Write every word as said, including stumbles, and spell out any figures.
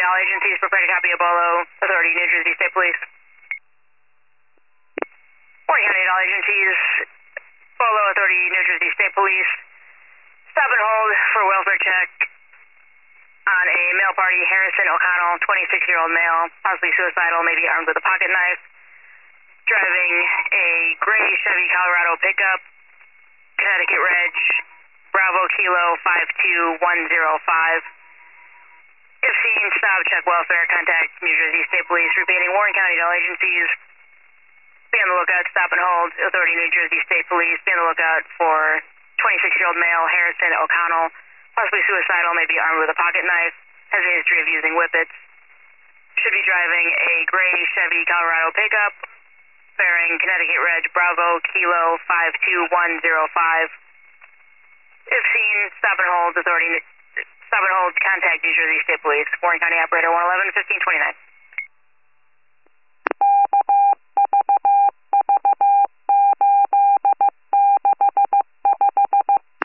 all agencies prepare to copy a Bolo Authority, New Jersey State Police. Warren County to all agencies, Bolo Authority, New Jersey State Police. Stop and hold for welfare check on a male party, Harrison O'Connell, twenty-six-year-old male, possibly suicidal, maybe armed with a pocket knife, driving a gray Chevy Colorado pickup, Connecticut Reg, Bravo Kilo five two one zero five. If seen, stop, check welfare, contact New Jersey State Police. Repeating, Warren County to all agencies. Be on the lookout, stop and hold, Authority New Jersey State Police. Be on the lookout for twenty-six-year-old male, Harrison O'Connell, possibly suicidal, maybe armed with a pocket knife, has a history of using whippets. Should be driving a gray Chevy Colorado pickup, bearing Connecticut Reg, Bravo Kilo five two one zero five. If seen, stop and hold, Authority, stop and hold, contact New Jersey State Police. Warren County Operator one eleven fifteen twenty-nine.